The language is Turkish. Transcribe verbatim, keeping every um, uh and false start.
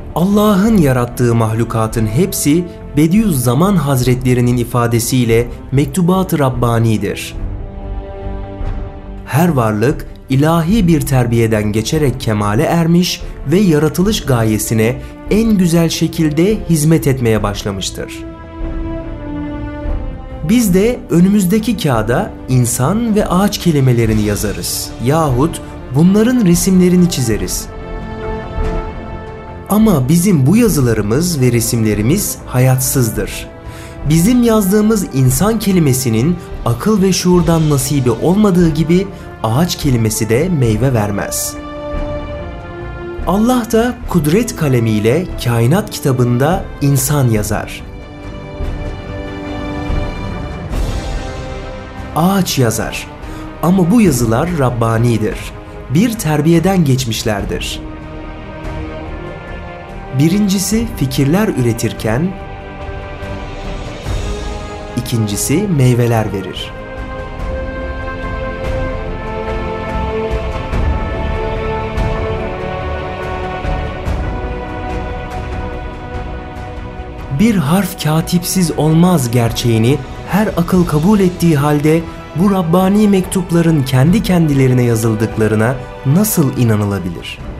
Allah'ın yarattığı mahlukatın hepsi Bediüzzaman Hazretlerinin ifadesiyle Mektubat-ı Rabbani'dir. Her varlık ilahi bir terbiyeden geçerek kemale ermiş ve yaratılış gayesine en güzel şekilde hizmet etmeye başlamıştır. Biz de önümüzdeki kağıda insan ve ağaç kelimelerini yazarız yahut bunların resimlerini çizeriz. Ama bizim bu yazılarımız ve resimlerimiz hayatsızdır. Bizim yazdığımız insan kelimesinin akıl ve şuurdan nasibi olmadığı gibi ağaç kelimesi de meyve vermez. Allah da kudret kalemiyle kainat kitabında insan yazar. Ağaç yazar. Ama bu yazılar Rabbani'dir. Bir terbiyeden geçmişlerdir. Birincisi fikirler üretirken, ikincisi meyveler verir. Bir harf katipsiz olmaz gerçeğini her akıl kabul ettiği halde bu Rabbani mektupların kendi kendilerine yazıldıklarına nasıl inanılabilir?